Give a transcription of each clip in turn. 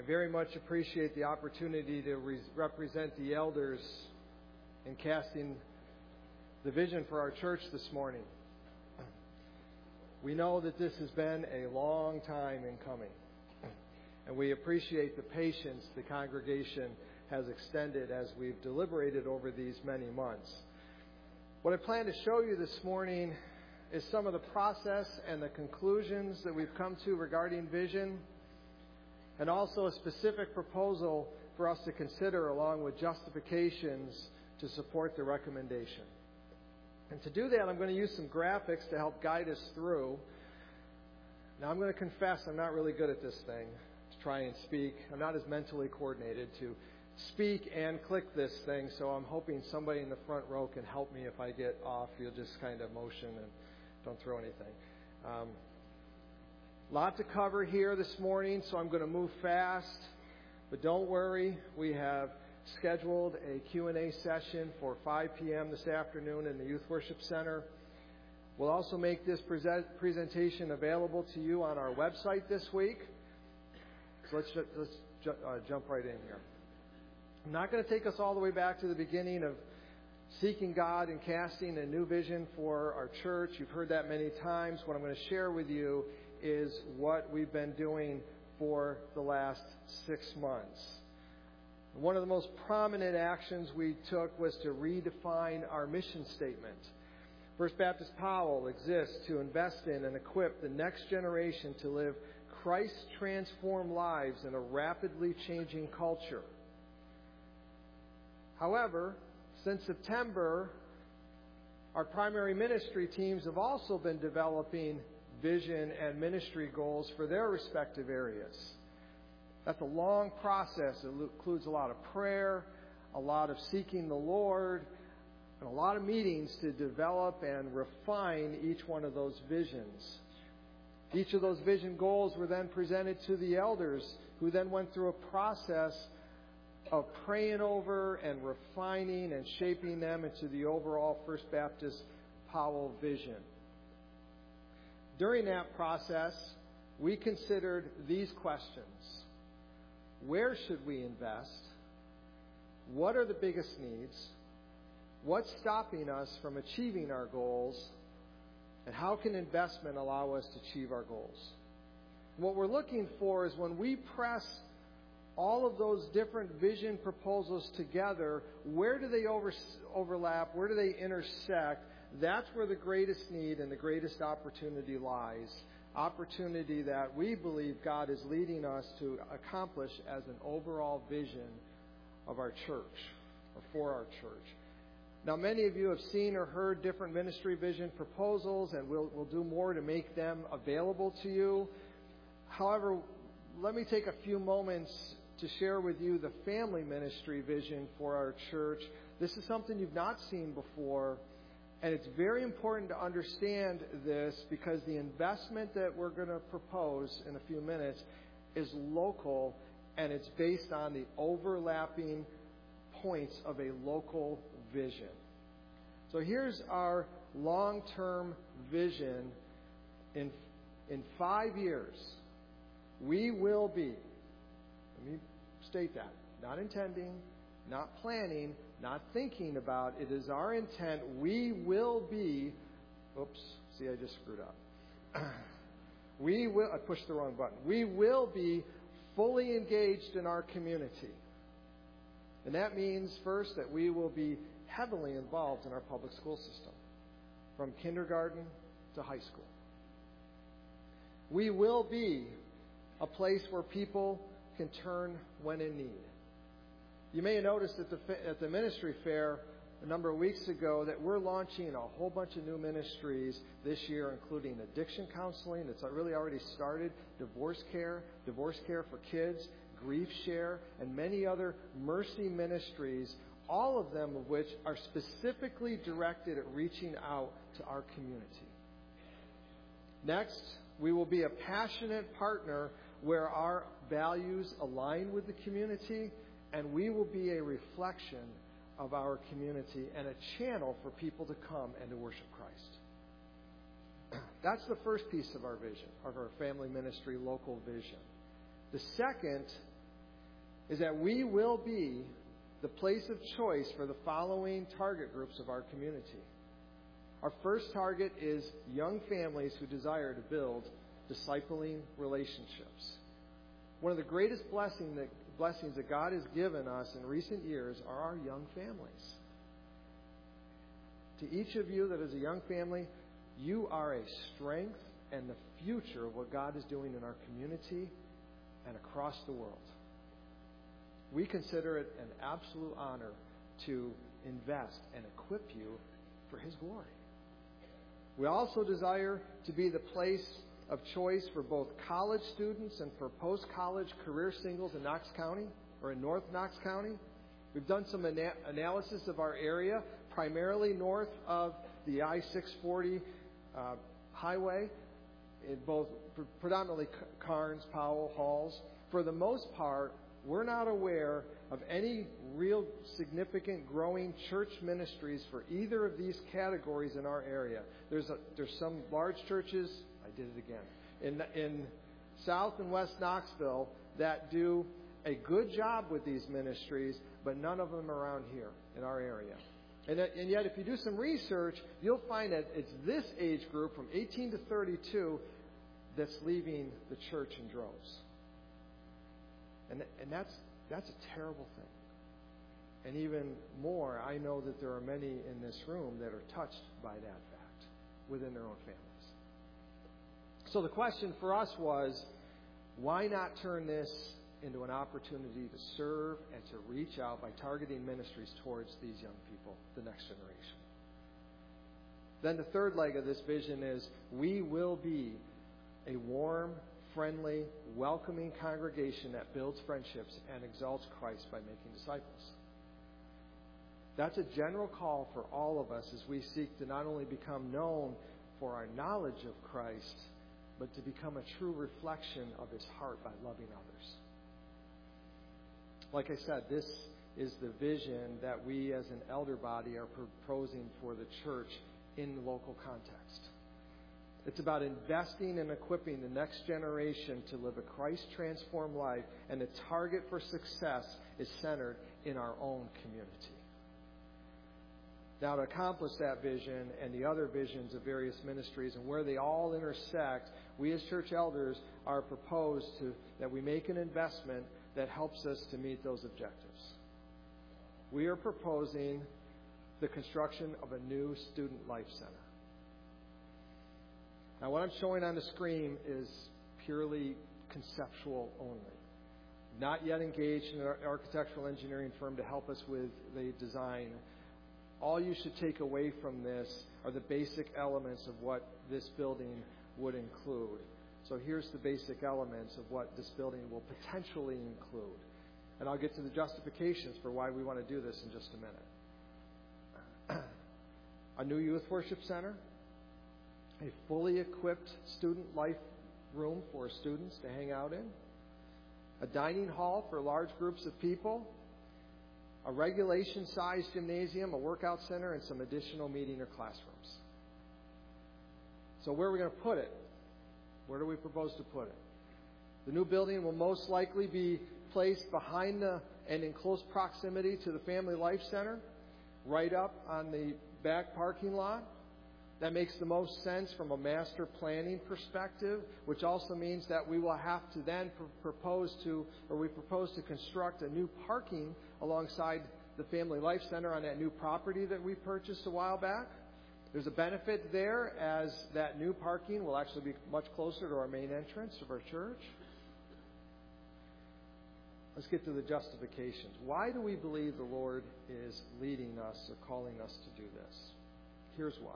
I very much appreciate the opportunity to represent the elders in casting the vision for our church this morning. We know that this has been a long time in coming, and we appreciate the patience the congregation has extended as we've deliberated over these many months. What I plan to show you this morning is some of the process and the conclusions that we've come to regarding vision, and also a specific proposal for us to consider along with justifications to support the recommendation. And to do that, I'm going to use some graphics to help guide us through. Now, I'm going to confess I'm not really good at this thing, to try and speak. I'm not as mentally coordinated to speak and click this thing, so I'm hoping somebody in the front row can help me if I get off. You'll just kind of motion and don't throw anything. Lot to cover here this morning, so I'm going to move fast. But don't worry, we have scheduled a Q&A session for 5 p.m. this afternoon in the Youth Worship Center. We'll also make this presentation available to you on our website this week. So let's jump right in here. I'm not going to take us all the way back to the beginning of seeking God and casting a new vision for our church. You've heard that many times. What I'm going to share with you is what we've been doing for the last 6 months. One of the most prominent actions we took was to redefine our mission statement. First Baptist Powell exists to invest in and equip the next generation to live Christ-transformed lives in a rapidly changing culture. However, since September, our primary ministry teams have also been developing vision and ministry goals for their respective areas. That's a long process. It includes a lot of prayer, a lot of seeking the Lord, and a lot of meetings to develop and refine each one of those visions. Each of those vision goals were then presented to the elders, who then went through a process of praying over and refining and shaping them into the overall First Baptist Powell vision. During that process, we considered these questions. Where should we invest? What are the biggest needs? What's stopping us from achieving our goals? And how can investment allow us to achieve our goals? What we're looking for is when we press all of those different vision proposals together, where do they overlap? Where do they intersect? That's where the greatest need and the greatest opportunity lies. Opportunity that we believe God is leading us to accomplish as an overall vision of our church, or for our church. Now, many of you have seen or heard different ministry vision proposals, and we'll do more to make them available to you. However, let me take a few moments to share with you the family ministry vision for our church. This is something you've not seen before. And it's very important to understand this because the investment that we're going to propose in a few minutes is local, and it's based on the overlapping points of a local vision. So here's our long-term vision. In 5 years, we will be, let me state that, not intending, not planning, not thinking about. It is our intent. We will be, I just screwed up. I pushed the wrong button. We will be fully engaged in our community. And that means, first, that we will be heavily involved in our public school system, from kindergarten to high school. We will be a place where people can turn when in need. You may have noticed at the ministry fair a number of weeks ago that we're launching a whole bunch of new ministries this year, including addiction counseling. It's really already started, divorce care for kids, grief share, and many other mercy ministries, all of them of which are specifically directed at reaching out to our community. Next, we will be a passionate partner where our values align with the community, and we will be a reflection of our community and a channel for people to come and to worship Christ. That's the first piece of our vision, of our family ministry local vision. The second is that we will be the place of choice for the following target groups of our community. Our first target is young families who desire to build discipling relationships. One of the greatest blessings that God has given us in recent years are our young families. To each of you that is a young family, you are a strength and the future of what God is doing in our community and across the world. We consider it an absolute honor to invest and equip you for His glory. We also desire to be the place of choice for both college students and for post-college career singles in Knox County or in North Knox County. We've done some analysis of our area, primarily north of the I-640 highway, in both predominantly Carnes, Powell, Halls. For the most part, we're not aware of any real significant growing church ministries for either of these categories in our area. There's some large churches, I did it again, in South and West Knoxville that do a good job with these ministries, but none of them around here in our area. And yet, if you do some research, you'll find that it's this age group from 18 to 32 that's leaving the church in droves. And that's a terrible thing. And even more, I know that there are many in this room that are touched by that fact within their own families. So the question for us was, why not turn this into an opportunity to serve and to reach out by targeting ministries towards these young people, the next generation? Then the third leg of this vision is, we will be a warm, friendly, welcoming congregation that builds friendships and exalts Christ by making disciples. That's a general call for all of us as we seek to not only become known for our knowledge of Christ, but to become a true reflection of His heart by loving others. Like I said, this is the vision that we as an elder body are proposing for the church in the local context. It's about investing and equipping the next generation to live a Christ-transformed life, and the target for success is centered in our own community. Now, to accomplish that vision and the other visions of various ministries and where they all intersect, we as church elders are proposed that we make an investment that helps us to meet those objectives. We are proposing the construction of a new student life center. Now, what I'm showing on the screen is purely conceptual only. Not yet engaged in an architectural engineering firm to help us with the design. All you should take away from this are the basic elements of what this building would include. So here's the basic elements of what this building will potentially include. And I'll get to the justifications for why we want to do this in just a minute. A new youth worship center. A fully equipped student life room for students to hang out in. A dining hall for large groups of people. A regulation-sized gymnasium, a workout center, and some additional meeting or classrooms. So where are we going to put it? Where do we propose to put it? The new building will most likely be placed behind and in close proximity to the Family Life Center, right up on the back parking lot. That makes the most sense from a master planning perspective, which also means that we will have to then propose to construct a new parking alongside the Family Life Center on that new property that we purchased a while back. There's a benefit there, as that new parking will actually be much closer to our main entrance of our church. Let's get to the justifications. Why do we believe the Lord is leading us or calling us to do this? Here's why.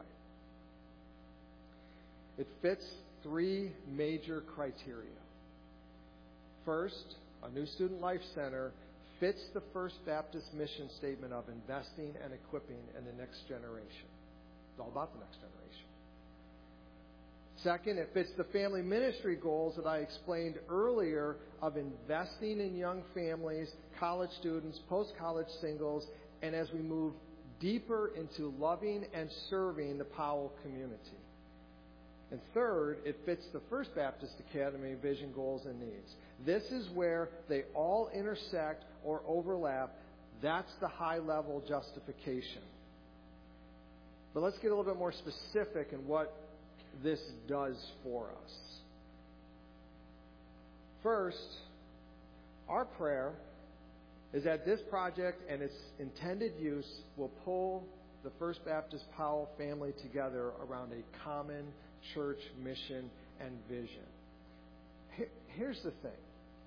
It fits three major criteria. First, a new student life center fits the First Baptist mission statement of investing and equipping in the next generation. It's all about the next generation. Second, it fits the family ministry goals that I explained earlier of investing in young families, college students, post-college singles, and as we move deeper into loving and serving the Powell community. And third, it fits the First Baptist Academy vision, goals, and needs. This is where they all intersect or overlap. That's the high-level justification. But let's get a little bit more specific in what this does for us. First, our prayer is that this project and its intended use will pull the First Baptist Powell family together around a common church mission and vision. Here's the thing.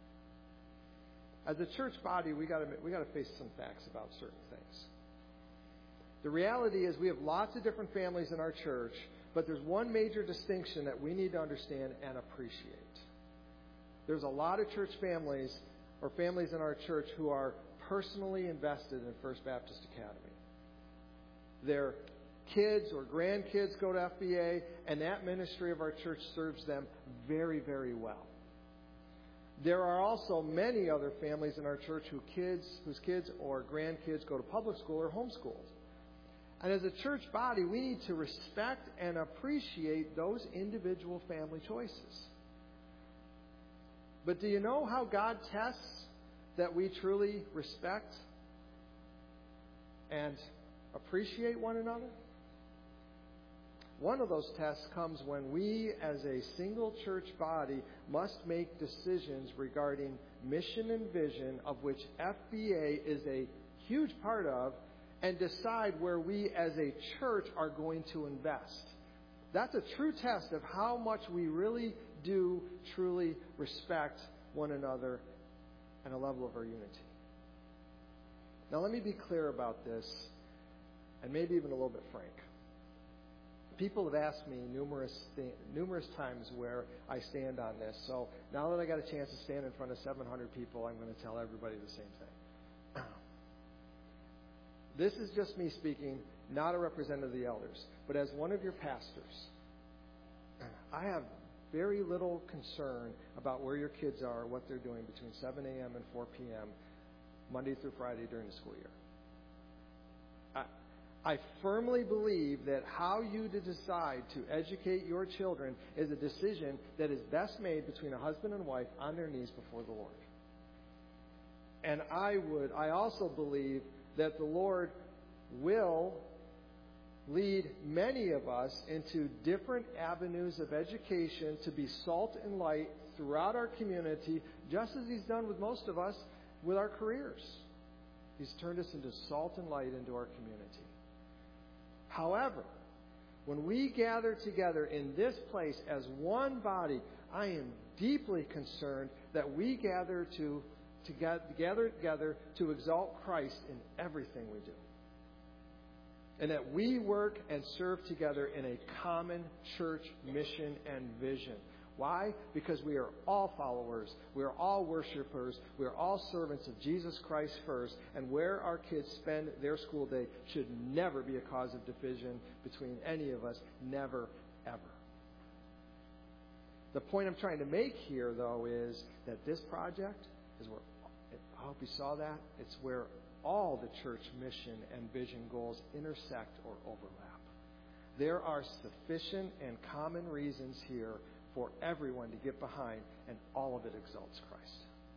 As a church body, we got to face some facts about certain things. The reality is we have lots of different families in our church, but there's one major distinction that we need to understand and appreciate. There's a lot of church families or families in our church who are personally invested in First Baptist Academy. Their kids or grandkids go to FBA, and that ministry of our church serves them very, very well. There are also many other families in our church whose kids or grandkids go to public school or homeschooled. And as a church body, we need to respect and appreciate those individual family choices. But do you know how God tests that we truly respect and appreciate one another? One of those tests comes when we, as a single church body, must make decisions regarding mission and vision, of which FBA is a huge part of, and decide where we as a church are going to invest. That's a true test of how much we really do truly respect one another and a level of our unity. Now let me be clear about this, and maybe even a little bit frank. People have asked me numerous times where I stand on this. So now that I got a chance to stand in front of 700 people, I'm going to tell everybody the same thing. This is just me speaking, not a representative of the elders, but as one of your pastors. I have very little concern about where your kids are, what they're doing between 7 a.m. and 4 p.m., Monday through Friday during the school year. I firmly believe that how you decide to educate your children is a decision that is best made between a husband and wife on their knees before the Lord. And I also believe that the Lord will lead many of us into different avenues of education to be salt and light throughout our community, just as He's done with most of us with our careers. He's turned us into salt and light into our community. However, when we gather together in this place as one body, I am deeply concerned that we gather together to exalt Christ in everything we do. And that we work and serve together in a common church mission and vision. Why? Because we are all followers. We are all worshipers. We are all servants of Jesus Christ first. And where our kids spend their school day should never be a cause of division between any of us. Never, ever. The point I'm trying to make here, though, is that this project is where, I hope you saw that, it's where all the church mission and vision goals intersect or overlap. There are sufficient and common reasons here for everyone to get behind, and all of it exalts Christ.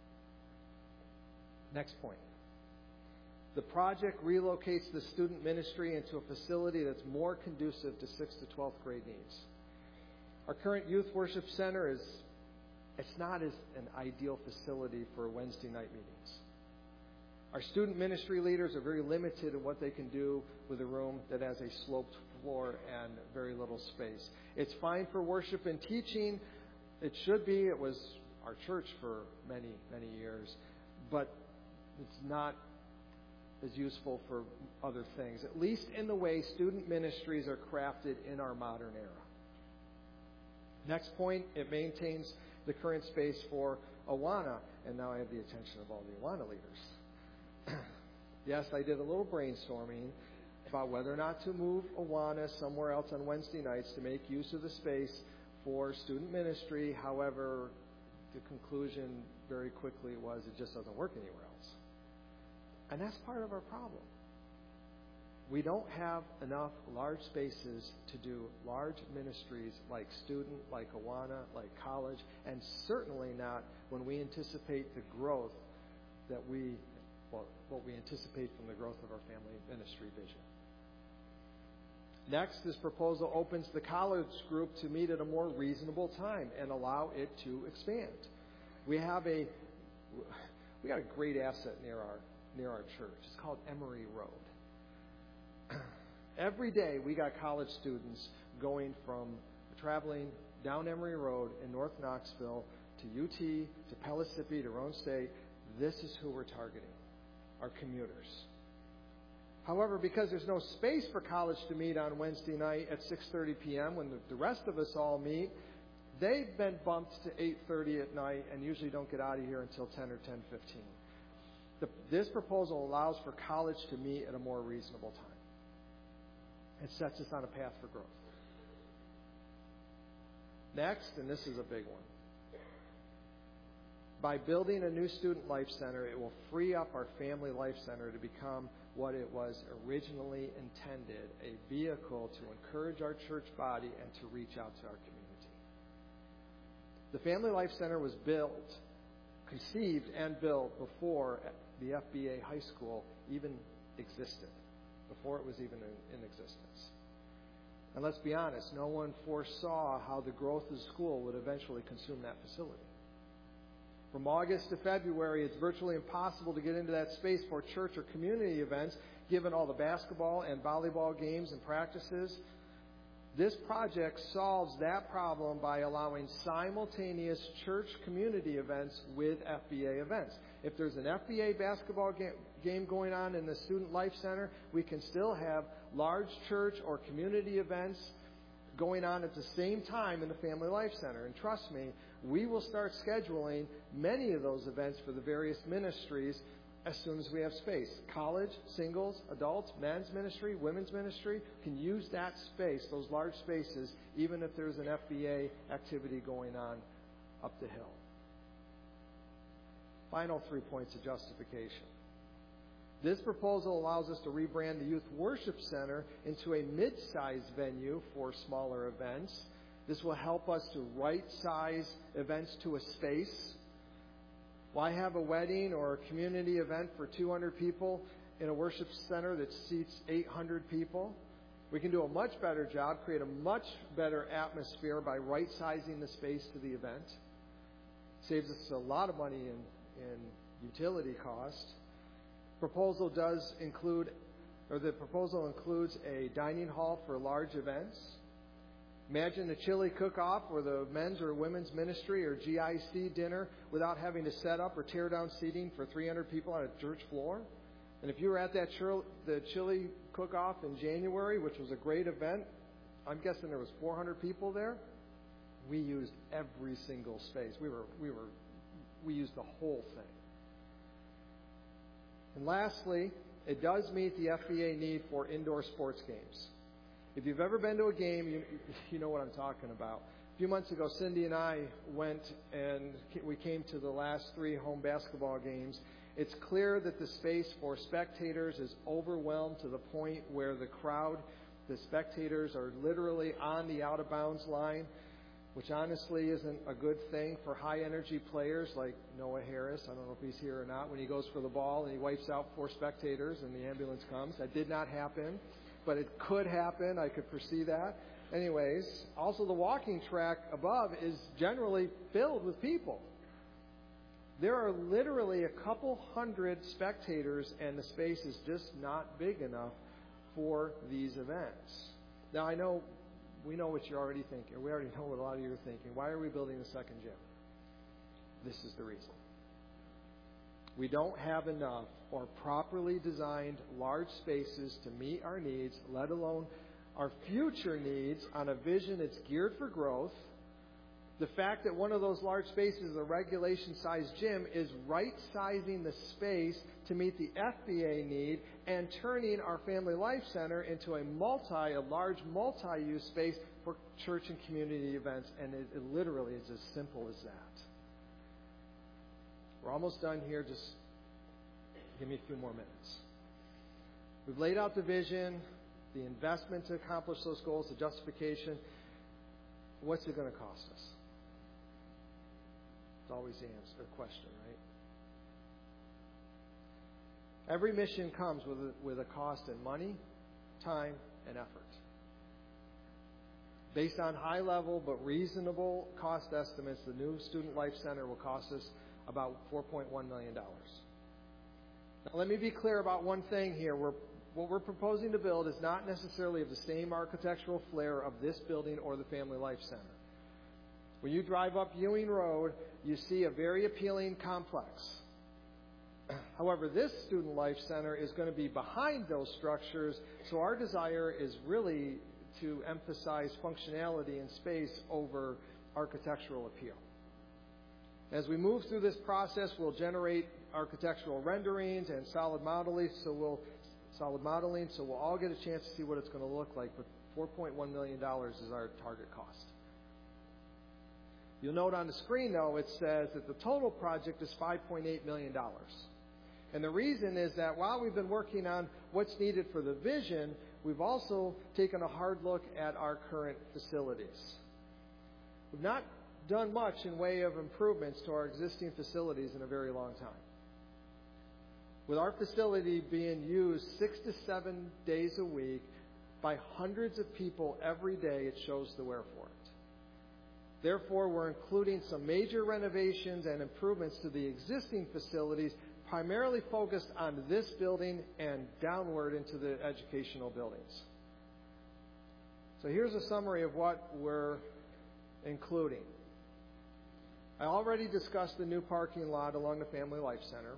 Next point. The project relocates the student ministry into a facility that's more conducive to 6th to 12th grade needs. Our current youth worship center it's not as an ideal facility for Wednesday night meetings. Our student ministry leaders are very limited in what they can do with a room that has a sloped floor and very little space. It's fine for worship and teaching. It should be. It was our church for many, many years. But it's not as useful for other things, at least in the way student ministries are crafted in our modern era. Next point, it maintains the current space for Awana. And now I have the attention of all the Awana leaders. Yes, I did a little brainstorming about whether or not to move Awana somewhere else on Wednesday nights to make use of the space for student ministry. However, the conclusion very quickly was it just doesn't work anywhere else. And that's part of our problem. We don't have enough large spaces to do large ministries like student, like Awana, like college, and certainly not when we anticipate the growth what we anticipate from the growth of our family ministry vision. Next, this proposal opens the college group to meet at a more reasonable time and allow it to expand. We got a great asset near our church. It's called Emery Road. Every day we got college students traveling down Emery Road in North Knoxville to UT, to Pellissippi, to Roane State. This is who we're targeting, our commuters. However, because there's no space for college to meet on Wednesday night at 6:30 p.m. when the rest of us all meet, they've been bumped to 8:30 at night and usually don't get out of here until 10 or 10:15. This proposal allows for college to meet at a more reasonable time. It sets us on a path for growth. Next, and this is a big one. By building a new Student Life Center, it will free up our Family Life Center to become what it was originally intended, a vehicle to encourage our church body and to reach out to our community. The Family Life Center was conceived and built before the FBA High School even existed, before it was even in existence. And let's be honest, no one foresaw how the growth of the school would eventually consume that facility. From August to February, it's virtually impossible to get into that space for church or community events, given all the basketball and volleyball games and practices. This project solves that problem by allowing simultaneous church community events with FBA events. If there's an FBA basketball game going on in the Student Life Center, we can still have large church or community events going on at the same time in the Family Life Center. And trust me, we will start scheduling many of those events for the various ministries as soon as we have space. College, singles, adults, men's ministry, women's ministry can use that space, those large spaces, even if there's an FBA activity going on up the hill. Final 3 points of justification. This proposal allows us to rebrand the Youth Worship Center into a mid-sized venue for smaller events. This will help us to right-size events to a space. Why have a wedding or a community event for 200 people in a worship center that seats 800 people? We can do a much better job, create a much better atmosphere by right-sizing the space to the event. Saves us a lot of money in utility cost. The proposal includes a dining hall for large events. Imagine a chili cook-off or the men's or women's ministry or GIC dinner without having to set up or tear down seating for 300 people on a church floor. And if you were at the chili cook-off in January, which was a great event, I'm guessing there was 400 people there. We used every single space. We used the whole thing. And lastly, it does meet the FBA need for indoor sports games. If you've ever been to a game, you know what I'm talking about. A few months ago, Cindy and I went and we came to the last 3 home basketball games. It's clear that the space for spectators is overwhelmed to the point where the spectators are literally on the out-of-bounds line, which honestly isn't a good thing for high-energy players like Noah Harris. I don't know if he's here or not. When he goes for the ball and he wipes out 4 spectators and the ambulance comes. That did not happen, but it could happen. I could foresee that. Anyways, also the walking track above is generally filled with people. There are literally a couple hundred spectators, and the space is just not big enough for these events. Now, we know what you're already thinking. We already know what a lot of you are thinking. Why are we building a second gym? This is the reason. We don't have enough or properly designed large spaces to meet our needs, let alone our future needs, on a vision that's geared for growth. The fact that one of those large spaces is a regulation-sized gym is right-sizing the space to meet the FBA need and turning our Family Life Center into a large multi-use space for church and community events. And it literally is as simple as that. We're almost done here. Just give me a few more minutes. We've laid out the vision, the investment to accomplish those goals, the justification. What's it going to cost us? It's always the answer, the question, right? Every mission comes with a cost in money, time, and effort. Based on high-level but reasonable cost estimates, the new Student Life Center will cost us about $4.1 million. Now, let me be clear about one thing here. What we're proposing to build is not necessarily of the same architectural flair of this building or the Family Life Center. When you drive up Ewing Road, you see a very appealing complex. However, this Student Life Center is going to be behind those structures, so our desire is really to emphasize functionality and space over architectural appeal. As we move through this process, we'll generate architectural renderings and solid modeling, so we'll all get a chance to see what it's going to look like. But $4.1 million is our target cost. You'll note on the screen, though, it says that the total project is $5.8 million. And the reason is that while we've been working on what's needed for the vision, we've also taken a hard look at our current facilities. We've not done much in way of improvements to our existing facilities in a very long time. With our facility being used 6 to 7 days a week by hundreds of people every day, it shows the wherefore it. Therefore, we're including some major renovations and improvements to the existing facilities, primarily focused on this building and downward into the educational buildings. So here's a summary of what we're including. I already discussed the new parking lot along the Family Life Center.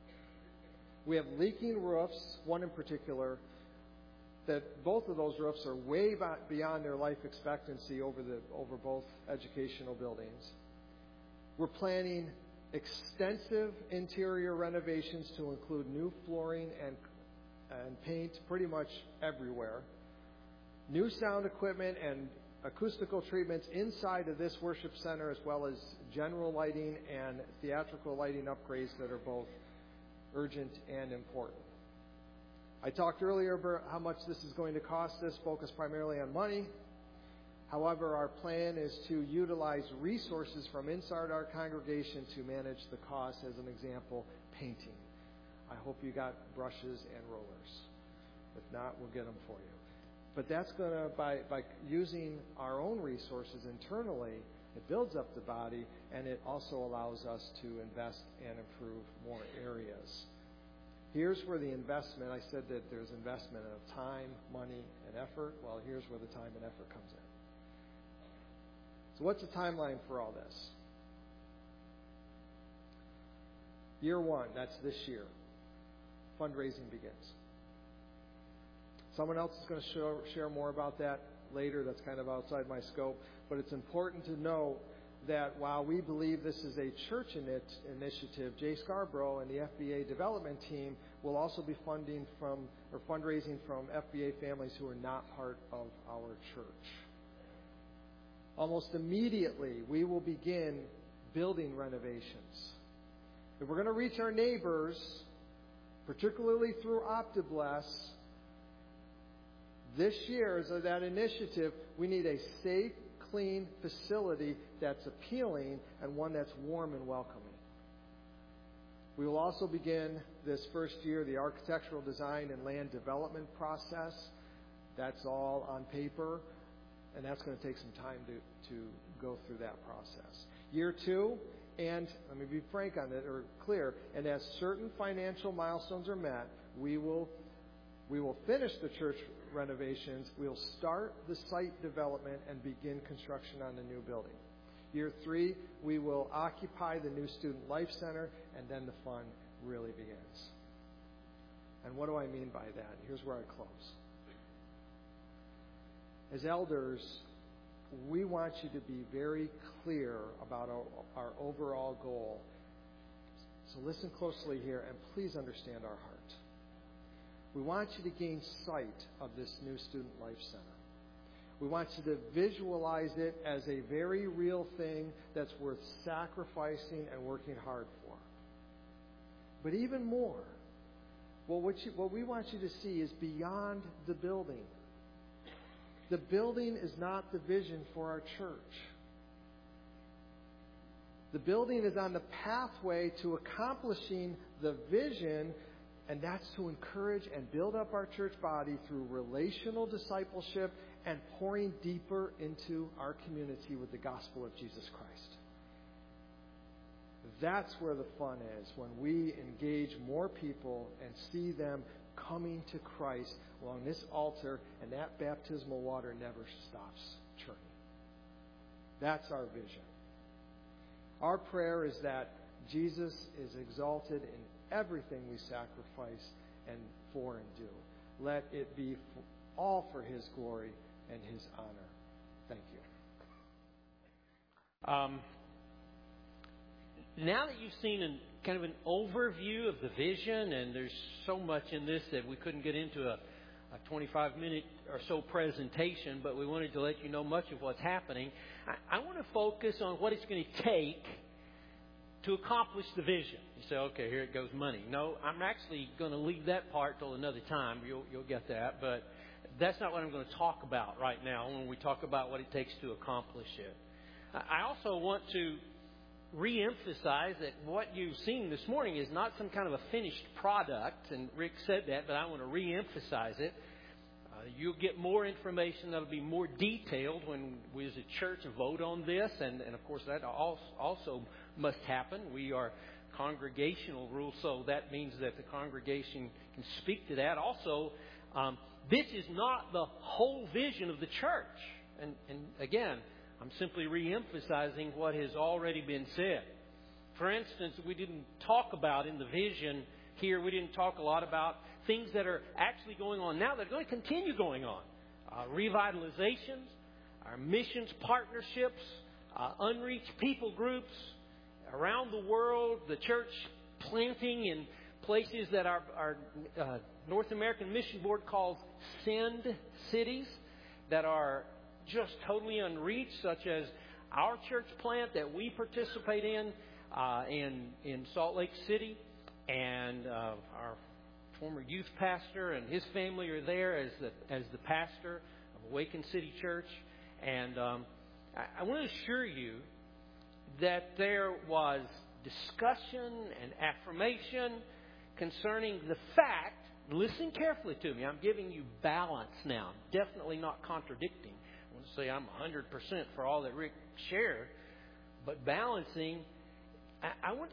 We have leaking roofs, one in particular, that both of those roofs are way beyond their life expectancy over both educational buildings. We're planning extensive interior renovations to include new flooring and paint pretty much everywhere. New sound equipment and acoustical treatments inside of this worship center, as well as general lighting and theatrical lighting upgrades that are both urgent and important. I talked earlier about how much this is going to cost us, focused primarily on money. However, our plan is to utilize resources from inside our congregation to manage the cost. As an example, painting. I hope you got brushes and rollers. If not, we'll get them for you. But that's going to, by using our own resources internally, it builds up the body, and it also allows us to invest and improve more areas. Here's where the investment, I said that there's investment of time, money, and effort. Well, here's where the time and effort comes in. So what's the timeline for all this? Year one, that's this year. Fundraising begins. Someone else is going to share more about that later. That's kind of outside my scope. But it's important to know that while we believe this is a church initiative, Jay Scarborough and the FBA development team will also be fundraising from FBA families who are not part of our church. Almost immediately, we will begin building renovations. If we're going to reach our neighbors, particularly through OptiBless, this year, as that initiative, we need a safe, clean facility that's appealing and one that's warm and welcoming. We will also begin this first year the architectural design and land development process. That's all on paper, and that's going to take some time to go through that process. Year two, and let me be frank on it, or clear, and as certain financial milestones are met, we will finish the church renovations. We'll start the site development and begin construction on the new building. Year three, we will occupy the new Student Life Center, and then the fun really begins. And what do I mean by that? Here's where I close. As elders, we want you to be very clear about our overall goal. So listen closely here, and please understand our heart. We want you to gain sight of this new Student Life Center. We want you to visualize it as a very real thing that's worth sacrificing and working hard for. But even more, Well, what we want you to see is beyond the building. The building is not the vision for our church. The building is on the pathway to accomplishing the vision, and that's to encourage and build up our church body through relational discipleship and pouring deeper into our community with the gospel of Jesus Christ. That's where the fun is, when we engage more people and see them coming to Christ along this altar, and that baptismal water never stops churning. That's our vision. Our prayer is that Jesus is exalted in everything we sacrifice and for and do. Let it be all for His glory and His honor. Thank you. Now that you've seen kind of an overview of the vision, and there's so much in this that we couldn't get into a 25-minute or so presentation, but we wanted to let you know much of what's happening. I want to focus on what it's going to take to accomplish the vision. You say, okay, here it goes money. No, I'm actually going to leave that part till another time. You'll get that, but that's not what I'm going to talk about right now when we talk about what it takes to accomplish it. I also want to re-emphasize that what you've seen this morning is not some kind of a finished product, and Rick said that, but I want to re-emphasize it. You'll get more information that'll be more detailed when we as a church vote on this, and of course that also must happen. We are congregational rules, so that means that the congregation can speak to that. Also, this is not the whole vision of the church, and again, I'm simply re-emphasizing what has already been said. For instance, we didn't talk about in the vision here, we didn't talk a lot about things that are actually going on now that are going to continue going on. Revitalizations, our missions partnerships, unreached people groups around the world, the church planting in places that our North American Mission Board calls send cities that are just totally unreached, such as our church plant that we participate in Salt Lake City, and our former youth pastor and his family are there as the pastor of Awaken City Church. And I want to assure you that there was discussion and affirmation concerning the fact, listen carefully to me, I'm giving you balance now, definitely not contradicting. I want to say I'm 100% for all that Rick shared, but balancing, I want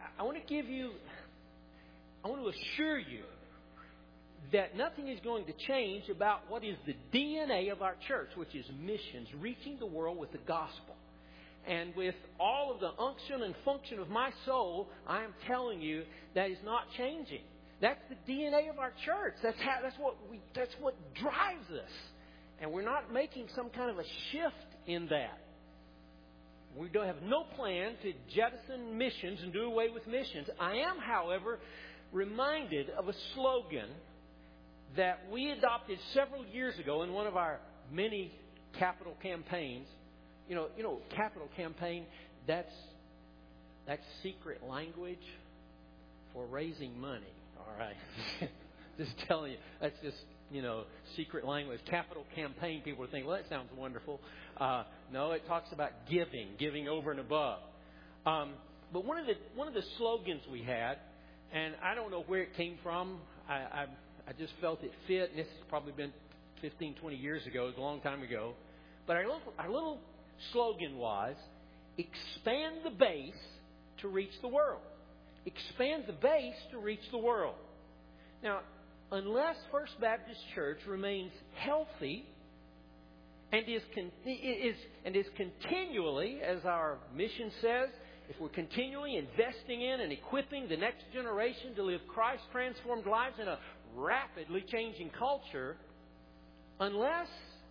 to assure you that nothing is going to change about what is the DNA of our church, which is missions, reaching the world with the gospel. And with all of the unction and function of my soul, I am telling you that is not changing. That's the DNA of our church. That's what drives us. And we're not making some kind of a shift in that. We don't have no plan to jettison missions and do away with missions. I am, however, reminded of a slogan that we adopted several years ago in one of our many capital campaigns. You know, capital campaign, that's secret language for raising money. All right. Just telling you, that's just, secret language. Capital campaign, people think, well, that sounds wonderful. No, it talks about giving over and above. But one of the slogans we had, and I don't know where it came from. I just felt it fit, and this has probably been 15, 20 years ago. It was a long time ago. But our little slogan was, expand the base to reach the world. Expand the base to reach the world. Now, unless First Baptist Church remains healthy and is continually, as our mission says, if we're continually investing in and equipping the next generation to live Christ-transformed lives in a rapidly changing culture, unless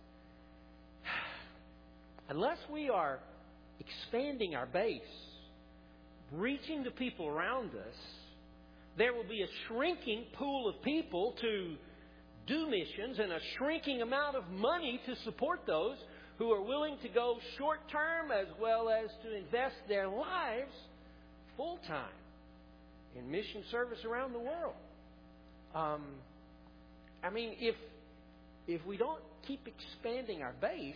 we are expanding our base, reaching the people around us, there will be a shrinking pool of people to do missions and a shrinking amount of money to support those who are willing to go short-term as well as to invest their lives full-time in mission service around the world. I mean, if we don't keep expanding our base,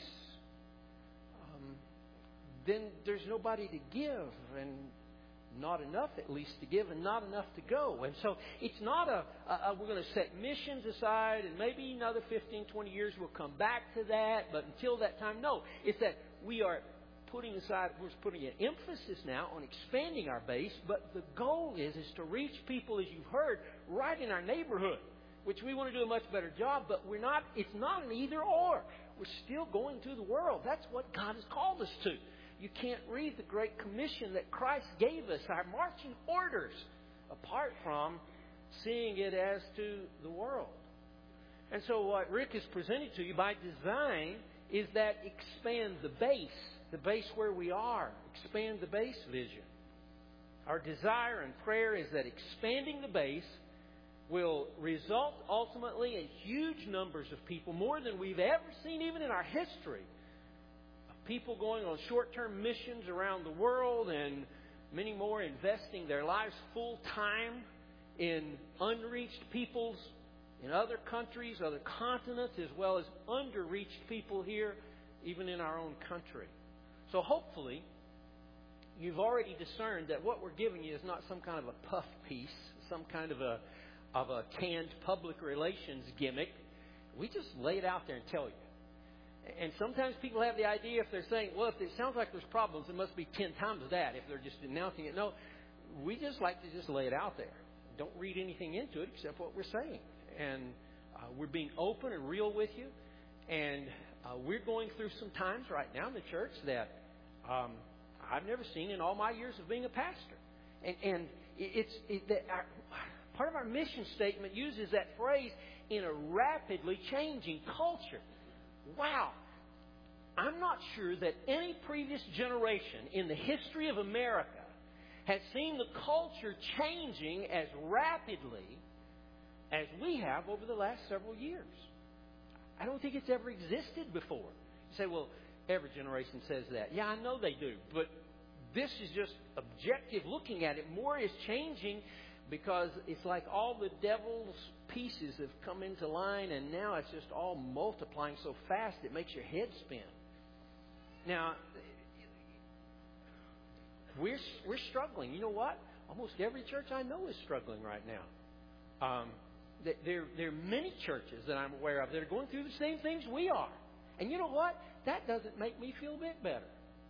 then there's nobody to give, and not enough at least to give, and not enough to go. And so it's not we're going to set missions aside, and maybe another 15, 20 years we'll come back to that, but until that time, no. It's that we are putting an emphasis now on expanding our base, but the goal is to reach people, as you've heard, right in our neighborhood, which we want to do a much better job, but it's not an either or. We're still going to the world. That's what God has called us to. You can't read the Great Commission that Christ gave us, our marching orders, apart from seeing it as to the world. And so what Rick has presented to you by design is that expand the base where we are, expand the base vision. Our desire and prayer is that expanding the base will result ultimately in huge numbers of people, more than we've ever seen even in our history, of people going on short-term missions around the world, and many more investing their lives full-time in unreached peoples in other countries, other continents, as well as underreached people here, even in our own country. So hopefully, you've already discerned that what we're giving you is not some kind of a puff piece, some kind of a canned public relations gimmick. We just lay it out there and tell you. And sometimes people have the idea, if they're saying, well, if it sounds like there's problems, it must be 10 times that if they're just announcing it. No, we just like to just lay it out there. Don't read anything into it except what we're saying. And we're being open and real with you. And we're going through some times right now in the church that I've never seen in all my years of being a pastor. And part of our mission statement uses that phrase, in a rapidly changing culture. Wow. I'm not sure that any previous generation in the history of America has seen the culture changing as rapidly as we have over the last several years. I don't think it's ever existed before. You say, well, every generation says that. Yeah, I know they do. But this is just objective looking at it. More is changing because it's like all the devil's pieces have come into line, and now it's just all multiplying so fast it makes your head spin. Now, we're struggling. You know what? Almost every church I know is struggling right now. There are many churches that I'm aware of that are going through the same things we are. And you know what? That doesn't make me feel a bit better.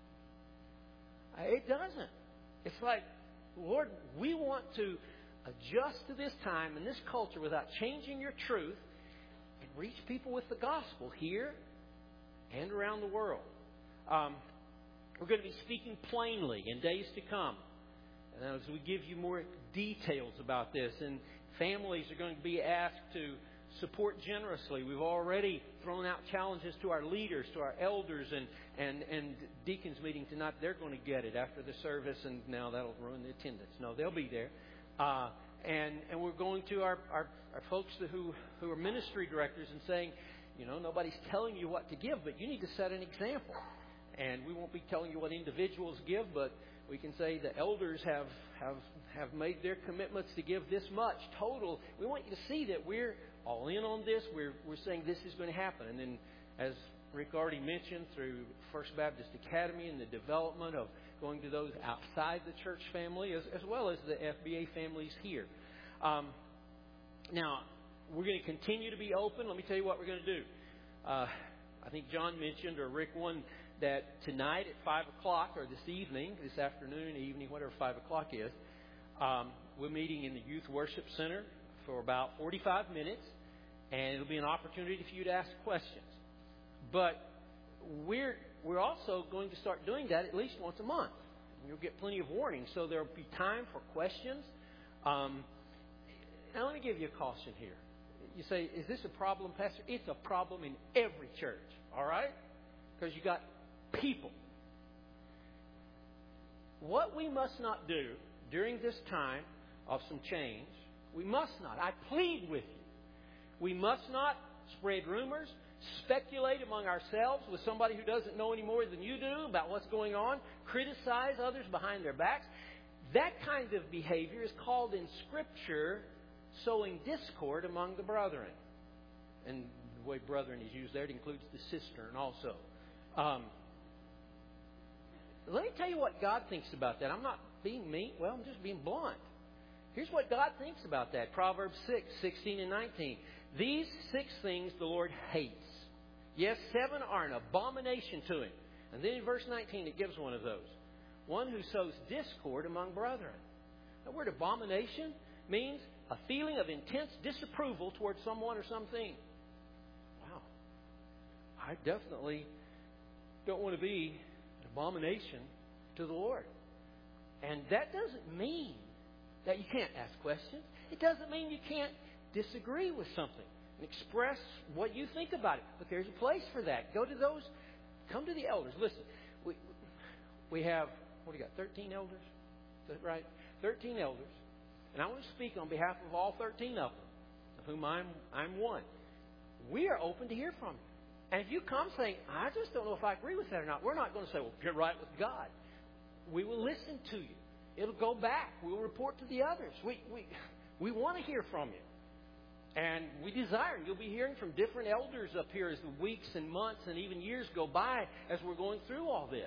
It doesn't. It's like, Lord, we want to adjust to this time and this culture without changing your truth and reach people with the gospel here and around the world. We're going to be speaking plainly in days to come. And as we give you more details about this, and families are going to be asked to support generously. We've already thrown out challenges to our leaders, to our elders, and deacons meeting tonight. They're going to get it after the service, and now that'll ruin the attendance. No, they'll be there. And we're going to our folks who are ministry directors and saying, you know, nobody's telling you what to give, but you need to set an example. And we won't be telling you what individuals give, but we can say the elders have made their commitments to give this much total. We want you to see that we're all in on this. We're saying this is going to happen. And then, as Rick already mentioned, through First Baptist Academy and the development of going to those outside the church family, as well as the FBA families here. Now, we're going to continue to be open. Let me tell you what we're going to do. I think John mentioned, or Rick won, that tonight at 5 o'clock, or this afternoon, evening, whatever 5 o'clock is, we're meeting in the Youth Worship Center for about 45 minutes, and it'll be an opportunity for you to ask questions. But we're also going to start doing that at least once a month. You'll get plenty of warning, so there'll be time for questions. Now, let me give you a caution here. You say, is this a problem, Pastor? It's a problem in every church, all right? Because you got people. What we must not do during this time of some change, we must not, I plead with you, we must not spread rumors, speculate among ourselves with somebody who doesn't know any more than you do about what's going on, criticize others behind their backs. That kind of behavior is called in Scripture sowing discord among the brethren. And the way brethren is used there, it includes the cistern also. Let me tell you what God thinks about that. I'm not being mean. Well, I'm just being blunt. Here's what God thinks about that. Proverbs 6:16 and 19. These 6 things the Lord hates. Yes, 7 are an abomination to Him. And then in verse 19 it gives one of those. One who sows discord among brethren. The word abomination means a feeling of intense disapproval towards someone or something. Wow. I definitely don't want to be an abomination to the Lord. And that doesn't mean that you can't ask questions. It doesn't mean you can't disagree with something and express what you think about it. But there's a place for that. Go to those. Come to the elders. Listen, we have, what do you got, 13 elders? Is that right? 13 elders. And I want to speak on behalf of all 13 of them, of whom I'm one. We are open to hear from you. And if you come saying, I just don't know if I agree with that or not, we're not going to say, well, you're right with God. We will listen to you. It'll go back. We'll report to the others. We want to hear from you. And we desire, you'll be hearing from different elders up here as the weeks and months and even years go by as we're going through all this.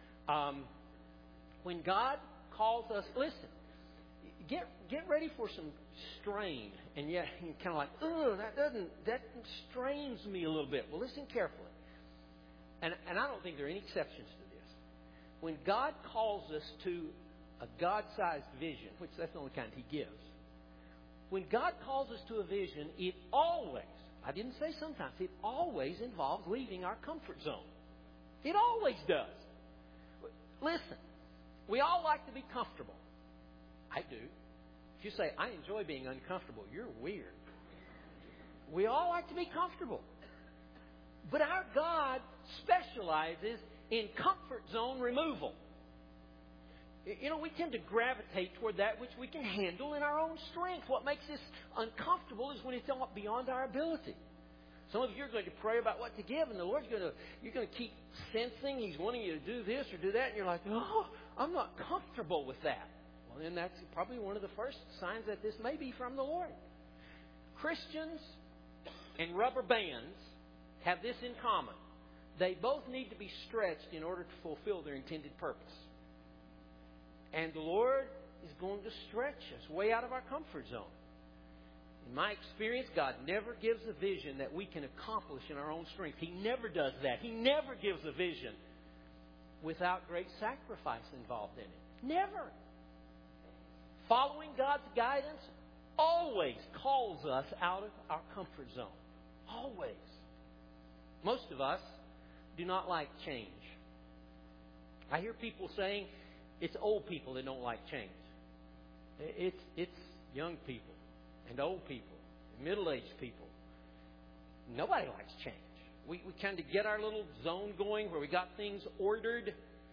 When God calls us, listen, get ready for some strain. And yet you're kind of like, that strains me a little bit. Well, listen carefully. And I don't think there are any exceptions to this. When God calls us to a God-sized vision, which that's the only kind He gives, when God calls us to a vision, it always, I didn't say sometimes, it always involves leaving our comfort zone. It always does. Listen, we all like to be comfortable. I do. If you say, I enjoy being uncomfortable, you're weird. We all like to be comfortable. But our God specializes in comfort zone removal. You know, we tend to gravitate toward that which we can handle in our own strength. What makes us uncomfortable is when it's beyond our ability. Some of you are going to pray about what to give, and the Lord's you're going to keep sensing He's wanting you to do this or do that, and you're like, oh, I'm not comfortable with that. Well, then that's probably one of the first signs that this may be from the Lord. Christians and rubber bands have this in common. They both need to be stretched in order to fulfill their intended purpose. And the Lord is going to stretch us way out of our comfort zone. In my experience, God never gives a vision that we can accomplish in our own strength. He never does that. He never gives a vision without great sacrifice involved in it. Never. Following God's guidance always calls us out of our comfort zone. Always. Most of us do not like change. I hear people saying it's old people that don't like change. It's young people and old people, and middle-aged people. Nobody likes change. We kind of get our little zone going where we got things ordered.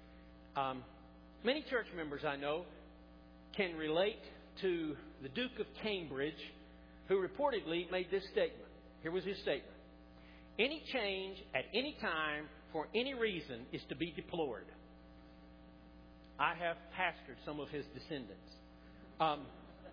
Many church members I know can relate to the Duke of Cambridge, who reportedly made this statement. Here was his statement. Any change at any time for any reason is to be deplored. I have pastored some of his descendants.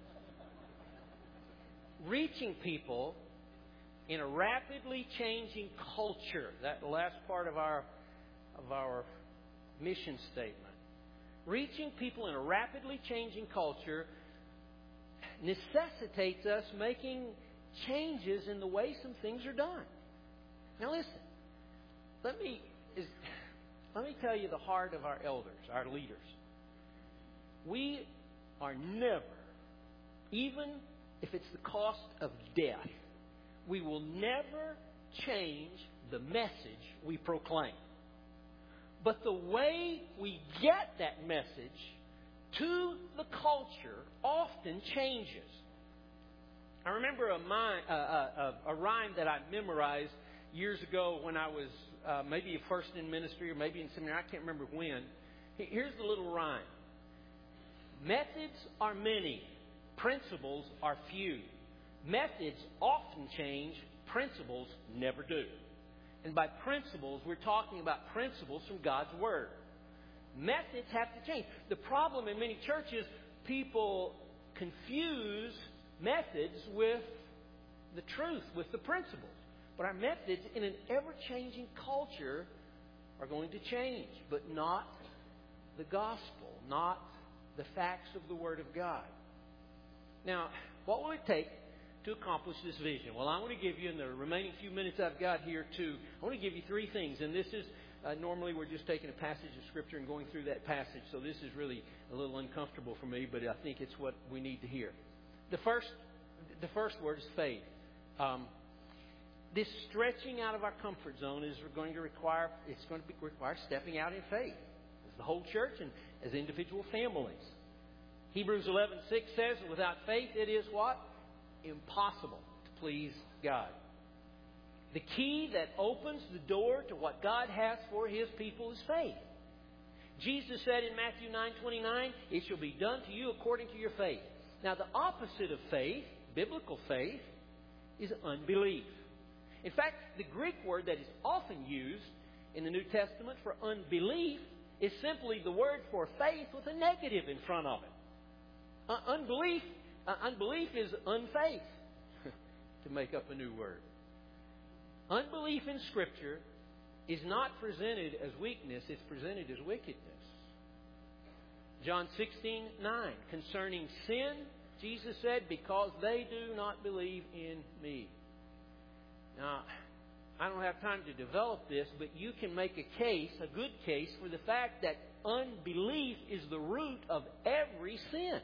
Reaching people in a rapidly changing culture, that last part of our mission statement. Reaching people in a rapidly changing culture necessitates us making changes in the way some things are done. Now listen, let me tell you the heart of our elders, our leaders. We are never, even if it's the cost of death, we will never change the message we proclaim. But the way we get that message to the culture often changes. I remember a rhyme that I memorized years ago when I was maybe first in ministry or maybe in seminary. I can't remember when. Here's the little rhyme. Methods are many. Principles are few. Methods often change. Principles never do. And by principles, we're talking about principles from God's Word. Methods have to change. The problem in many churches, people confuse methods with the truth, with the principles. But our methods in an ever-changing culture are going to change, but not the gospel, not the facts of the Word of God. Now, what will it take to accomplish this vision? Well, I want to give you, in the remaining few minutes I've got here, I want to give you three things. And this is, normally we're just taking a passage of Scripture and going through that passage, so this is really a little uncomfortable for me, but I think it's what we need to hear. The first word is faith. This stretching out of our comfort zone is going to require stepping out in faith as the whole church and as individual families. Hebrews 11:6 says, without faith it is what? Impossible to please God. The key that opens the door to what God has for His people is faith. Jesus said in Matthew 9:29, it shall be done to you according to your faith. Now the opposite of faith, biblical faith, is unbelief. In fact, the Greek word that is often used in the New Testament for unbelief is simply the word for faith with a negative in front of it. Unbelief is unfaith, to make up a new word. Unbelief in Scripture is not presented as weakness, it's presented as wickedness. John 16:9, concerning sin, Jesus said, because they do not believe in me. Now, I don't have time to develop this, but you can make a case, a good case, for the fact that unbelief is the root of every sin.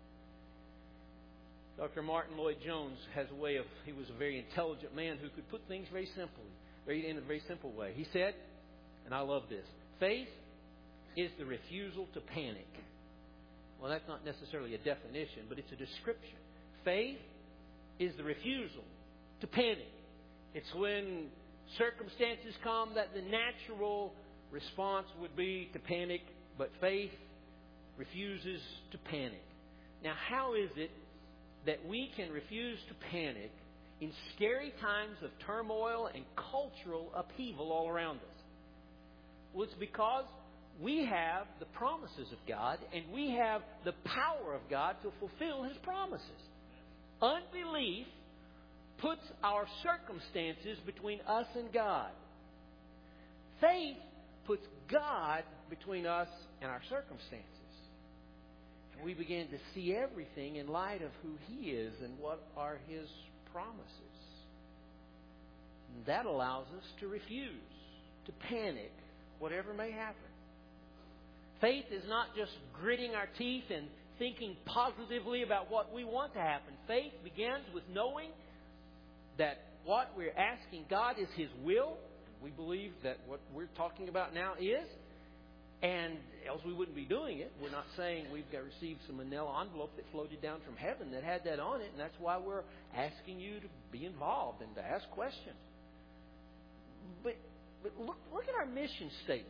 Dr. Martin Lloyd-Jones has a way of, he was a very intelligent man who could put things very simply, in a very simple way. He said, and I love this, faith is the refusal to panic. Well, that's not necessarily a definition, but it's a description. Faith is the refusal to panic. It's when circumstances come that the natural response would be to panic, but faith refuses to panic. Now, how is it that we can refuse to panic in scary times of turmoil and cultural upheaval all around us? Well, it's because we have the promises of God and we have the power of God to fulfill His promises. Unbelief puts our circumstances between us and God. Faith puts God between us and our circumstances. And we begin to see everything in light of who He is and what are His promises. And that allows us to refuse, to panic, whatever may happen. Faith is not just gritting our teeth and thinking positively about what we want to happen. Faith begins with knowing that what we're asking God is His will. We believe that what we're talking about now is, and else we wouldn't be doing it. We're not saying we've received some manila envelope that floated down from heaven that had that on it, and that's why we're asking you to be involved and to ask questions. But look at our mission statement.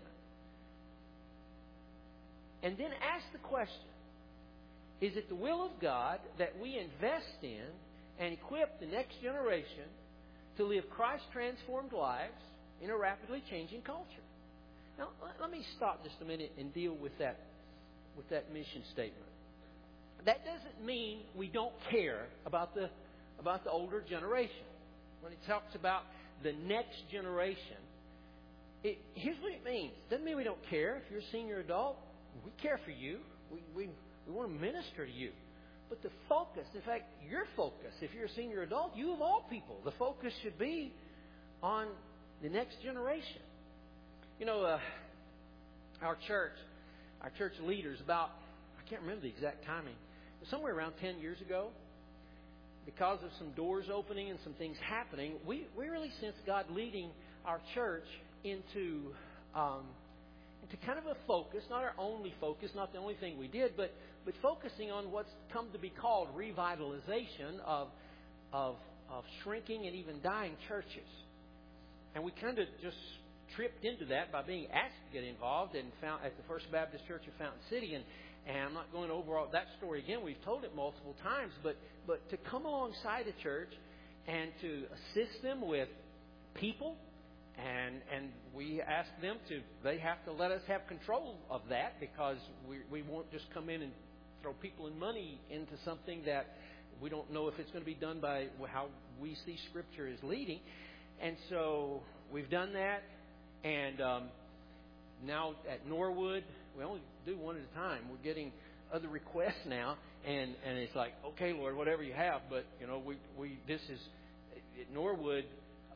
And then ask the question, is it the will of God that we invest in and equip the next generation to live Christ-transformed lives in a rapidly changing culture? Now, let me stop just a minute and deal with that mission statement. That doesn't mean we don't care about the older generation. When it talks about the next generation, here's what it means. It doesn't mean we don't care. If you're a senior adult, we care for you. We want to minister to you. But the focus, in fact, your focus, if you're a senior adult, you of all people, the focus should be on the next generation. You know, our church leaders, I can't remember the exact timing, but somewhere around 10 years ago, because of some doors opening and some things happening, we really sensed God leading our church into kind of a focus, not our only focus, not the only thing we did, but focusing on what's come to be called revitalization of shrinking and even dying churches. And we kind of just tripped into that by being asked to get involved and found at the First Baptist Church of Fountain City. And I'm not going over all that story again. We've told it multiple times. But to come alongside a church and to assist them with people, and we ask them they have to let us have control of that, because we won't just come in and throw people and money into something that we don't know if it's going to be done by how we see Scripture is leading. And so we've done that. And now at Norwood, we only do one at a time. We're getting other requests now. And it's like, okay, Lord, whatever you have. But, this is at Norwood.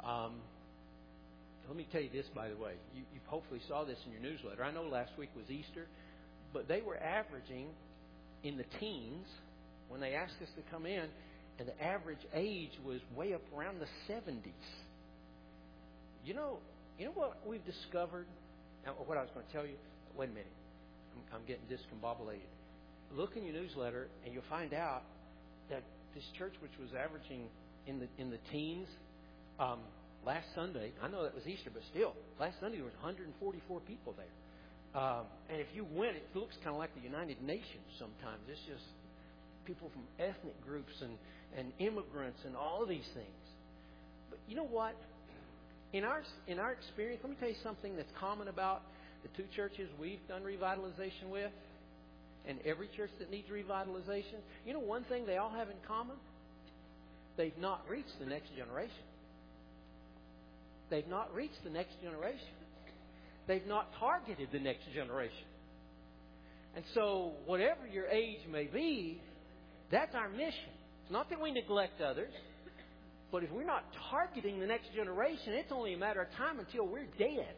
Let me tell you this, by the way. You hopefully saw this in your newsletter. I know last week was Easter, but they were averaging in the teens when they asked us to come in, and the average age was way up around the 70s. You know what we've discovered? Now, what I was going to tell you. Wait a minute. I'm getting discombobulated. Look in your newsletter, and you'll find out that this church, which was averaging in the teens, last Sunday, I know that was Easter, but still, last Sunday there was 144 people there. And if you went, it looks kind of like the United Nations sometimes. It's just people from ethnic groups and immigrants and all of these things. But you know what? In our experience, let me tell you something that's common about the two churches we've done revitalization with and every church that needs revitalization. You know one thing they all have in common? They've not reached the next generation. They've not reached the next generation. They've not targeted the next generation. And so, whatever your age may be, that's our mission. It's not that we neglect others, but if we're not targeting the next generation, it's only a matter of time until we're dead.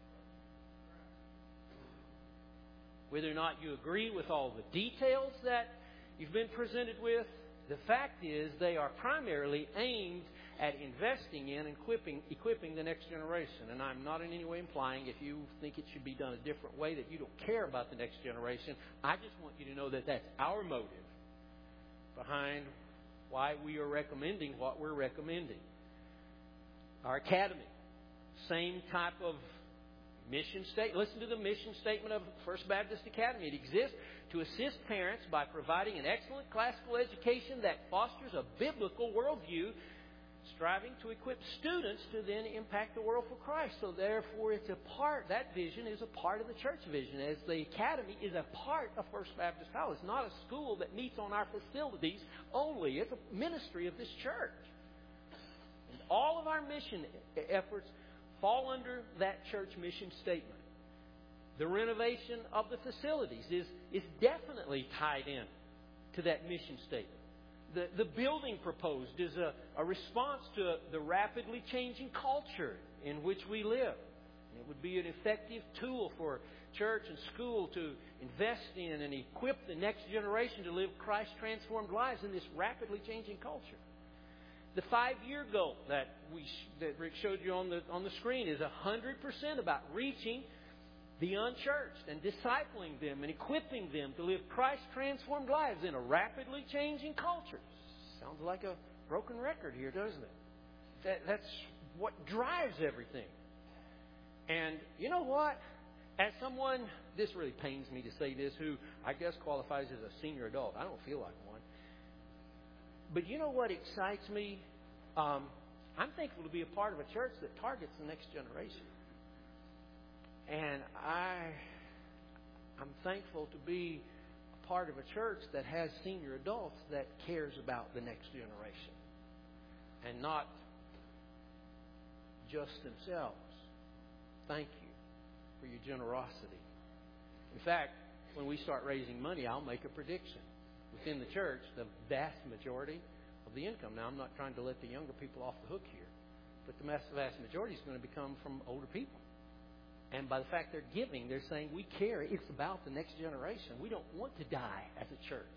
Whether or not you agree with all the details that you've been presented with, the fact is they are primarily aimed at investing in and equipping the next generation. And I'm not in any way implying if you think it should be done a different way that you don't care about the next generation. I just want you to know that that's our motive behind why we are recommending what we're recommending. Our academy, same type of mission statement. Listen to the mission statement of First Baptist Academy. It exists to assist parents by providing an excellent classical education that fosters a biblical worldview, striving to equip students to then impact the world for Christ. So therefore, that vision is a part of the church vision, as the academy is a part of First Baptist College. It's not a school that meets on our facilities only. It's a ministry of this church. And all of our mission efforts fall under that church mission statement. The renovation of the facilities is definitely tied in to that mission statement. The building proposed is a response to the rapidly changing culture in which we live. It would be an effective tool for church and school to invest in and equip the next generation to live Christ-transformed lives in this rapidly changing culture. The 5-year goal that Rick showed you on the screen is 100% about reaching the unchurched and discipling them and equipping them to live Christ-transformed lives in a rapidly changing culture. Sounds like a broken record here, doesn't it? That's what drives everything. And you know what? As someone, this really pains me to say this, who I guess qualifies as a senior adult. I don't feel like one. But you know what excites me? I'm thankful to be a part of a church that targets the next generation. And I'm thankful to be a part of a church that has senior adults that cares about the next generation and not just themselves. Thank you for your generosity. In fact, when we start raising money, I'll make a prediction. Within the church, the vast majority of the income. Now, I'm not trying to let the younger people off the hook here, but the vast majority is going to become from older people. And by the fact they're giving, they're saying, we care. It's about the next generation. We don't want to die as a church.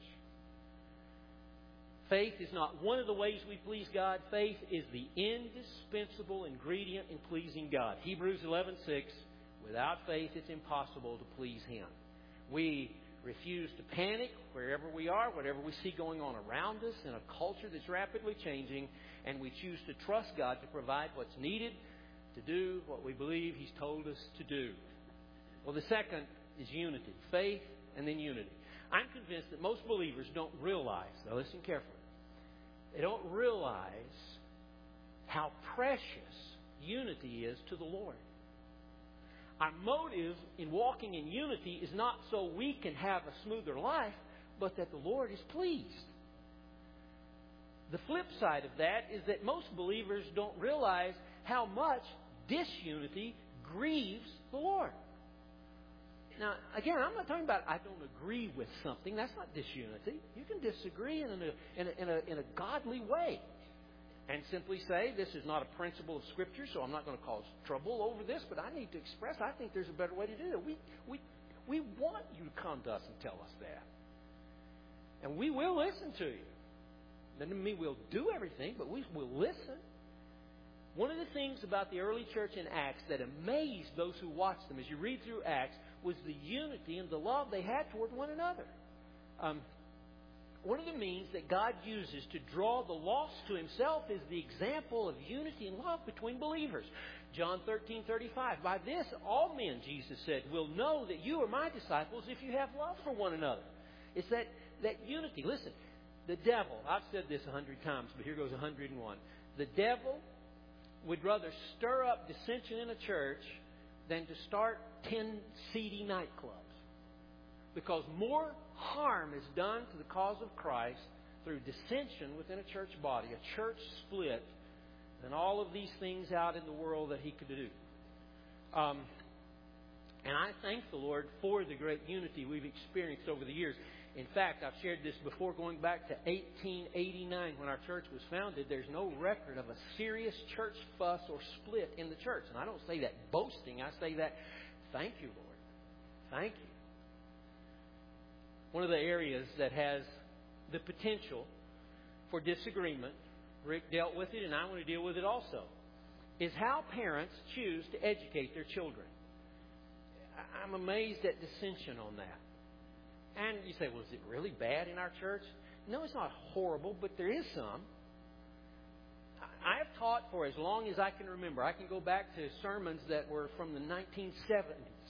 Faith is not one of the ways we please God. Faith is the indispensable ingredient in pleasing God. Hebrews 11:6, without faith it's impossible to please Him. We refuse to panic wherever we are, whatever we see going on around us in a culture that's rapidly changing, and we choose to trust God to provide what's needed to do what we believe He's told us to do. Well, the second is unity. Faith and then unity. I'm convinced that most believers don't realize, now listen carefully, they don't realize how precious unity is to the Lord. Our motive in walking in unity is not so we can have a smoother life, but that the Lord is pleased. The flip side of that is that most believers don't realize how much disunity grieves the Lord. Now, again, I'm not talking about I don't agree with something. That's not disunity. You can disagree in a godly way and simply say, this is not a principle of Scripture, so I'm not going to cause trouble over this, but I need to express, I think there's a better way to do it. We want you to come to us and tell us that. And we will listen to you. Doesn't mean we'll do everything, but we will listen. One of the things about the early church in Acts that amazed those who watched them as you read through Acts was the unity and the love they had toward one another. One of the means that God uses to draw the lost to Himself is the example of unity and love between believers. John 13:35. By this, all men, Jesus said, will know that you are my disciples if you have love for one another. It's that unity. Listen, the devil, I've said this 100 times, but here goes 101. The devil would rather stir up dissension in a church than to start 10 seedy nightclubs. Because more harm is done to the cause of Christ through dissension within a church body, a church split, than all of these things out in the world that he could do. And I thank the Lord for the great unity we've experienced over the years. In fact, I've shared this before, going back to 1889 when our church was founded. There's no record of a serious church fuss or split in the church. And I don't say that boasting. I say that, thank you, Lord. Thank you. One of the areas that has the potential for disagreement, Rick dealt with it and I want to deal with it also, is how parents choose to educate their children. I'm amazed at dissension on that. And you say, well, is it really bad in our church? No, it's not horrible, but there is some. I have taught for as long as I can remember. I can go back to sermons that were from the 1970s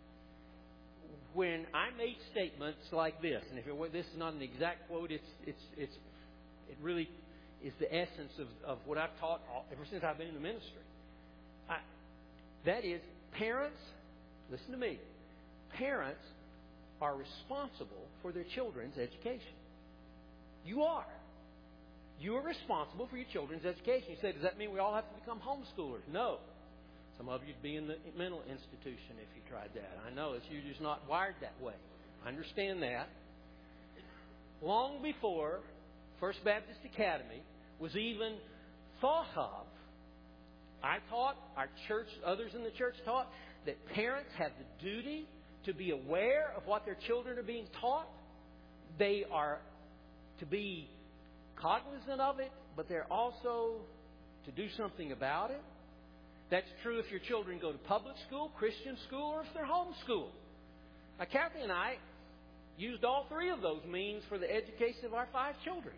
when I made statements like this. And if this is not an exact quote, it really is the essence of what I've taught ever since I've been in the ministry. That is, parents, listen to me, parents are responsible for their children's education. You are. You are responsible for your children's education. You say, does that mean we all have to become homeschoolers? No. Some of you'd be in the mental institution if you tried that. I know you're just not wired that way. I understand that. Long before First Baptist Academy was even thought of, I taught, our church, others in the church taught, that parents have the duty to be aware of what their children are being taught. They are to be cognizant of it, but they're also to do something about it. That's true if your children go to public school, Christian school, or if they're homeschooled. Now, Kathy and I used all three of those means for the education of our 5 children.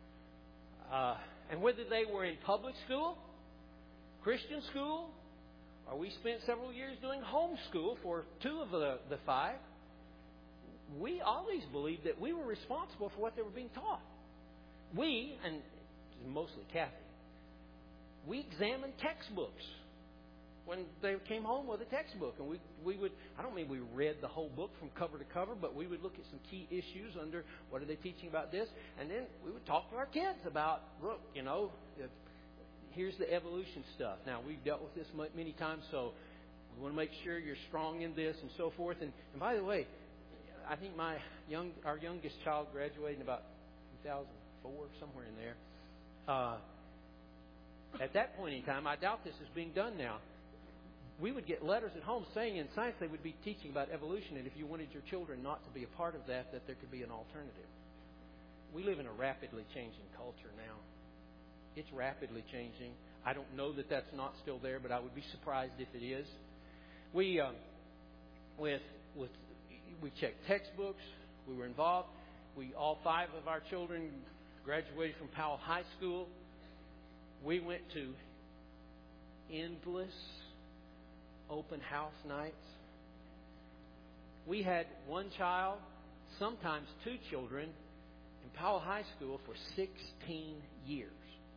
And whether they were in public school, Christian school, or we spent several years doing homeschool for 2 of the 5, we always believed that we were responsible for what they were being taught. We, and mostly Kathy, we examined textbooks when they came home with a textbook. And we would, I don't mean we read the whole book from cover to cover, but we would look at some key issues under what are they teaching about this. And then we would talk to our kids about, look, here's the evolution stuff. Now, we've dealt with this many times, so we want to make sure you're strong in this and so forth. And by the way, I think our youngest child graduated in about 2004, somewhere in there. At that point in time, I doubt this is being done now. We would get letters at home saying in science they would be teaching about evolution, and if you wanted your children not to be a part of that there could be an alternative. We live in a rapidly changing culture now. It's rapidly changing. I don't know that that's not still there, but I would be surprised if it is. We checked textbooks. We were involved. All 5 of our children graduated from Powell High School. We went to endless open house nights. We had one child, sometimes 2 children, in Powell High School for 16 years.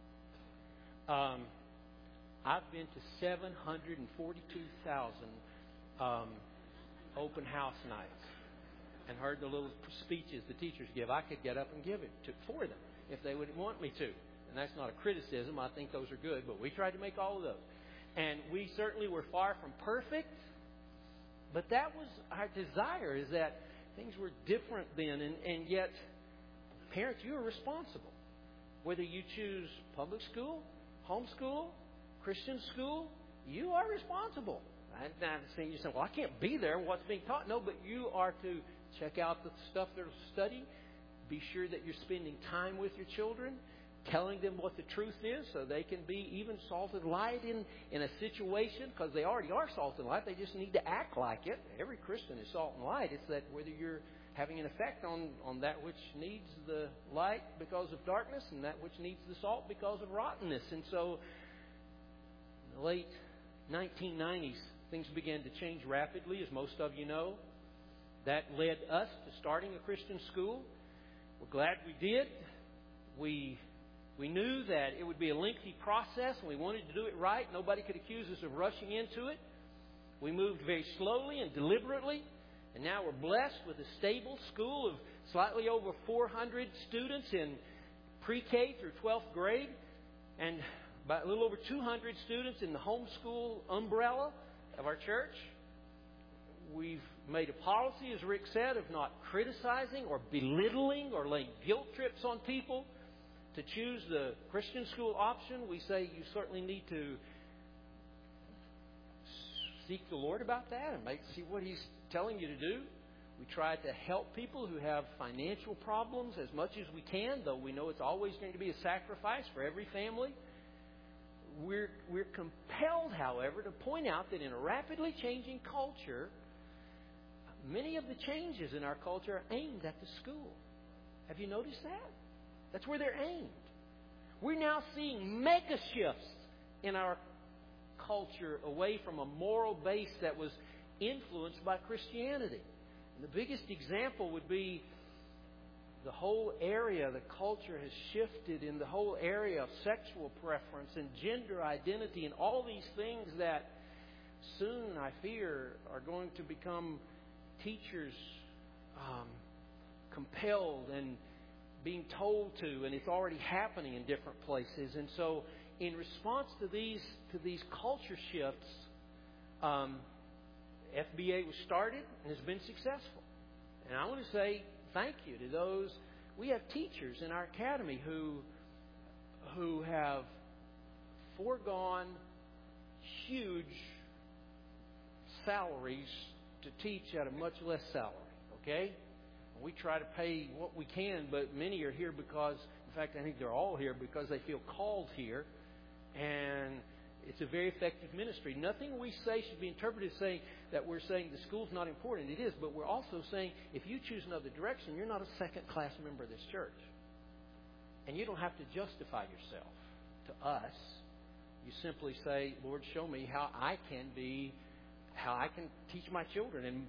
I've been to 742,000 open house nights. and heard the little speeches the teachers give, I could get up and give it for them if they would want me to. And that's not a criticism. I think those are good. But we tried to make all of those. And we certainly were far from perfect. But that was our desire, is that things were different then. And yet, parents, you are responsible. Whether you choose public school, homeschool, Christian school, you are responsible. I'm not saying you say, well, I can't be there. What's being taught? No, but you are to check out the stuff they're studying. Be sure that you're spending time with your children, telling them what the truth is so they can be even salt and light in a situation, because they already are salt and light. They just need to act like it. Every Christian is salt and light. It's that whether you're having an effect on that which needs the light because of darkness and that which needs the salt because of rottenness. And so in the late 1990s, things began to change rapidly, as most of you know. That led us to starting a Christian school. We're glad we did. We knew that it would be a lengthy process, and we wanted to do it right. Nobody could accuse us of rushing into it. We moved very slowly and deliberately, and now we're blessed with a stable school of slightly over 400 students in pre-K through 12th grade, and about a little over 200 students in the homeschool umbrella of our church. We've made a policy, as Rick said, of not criticizing or belittling or laying guilt trips on people to choose the Christian school option. We say you certainly need to seek the Lord about that and see what He's telling you to do. We try to help people who have financial problems as much as we can, though we know it's always going to be a sacrifice for every family. We're compelled, however, to point out that in a rapidly changing culture, many of the changes in our culture are aimed at the school. Have you noticed that? That's where they're aimed. We're now seeing mega shifts in our culture away from a moral base that was influenced by Christianity. And the biggest example would be the whole area, the culture has shifted in the whole area of sexual preference and gender identity and all these things that soon, I fear, are going to become teachers compelled and being told to, and it's already happening in different places. And so in response to these culture shifts, FBA was started and has been successful. And I want to say thank you to those. We have teachers in our academy who have foregone huge salaries to teach at a much less salary. Okay? We try to pay what we can, but many are here because, in fact, I think they're all here because they feel called here. And it's a very effective ministry. Nothing we say should be interpreted as saying that we're saying the school's not important. It is, but we're also saying if you choose another direction, you're not a second-class member of this church. And you don't have to justify yourself to us. You simply say, Lord, show me how I can teach my children and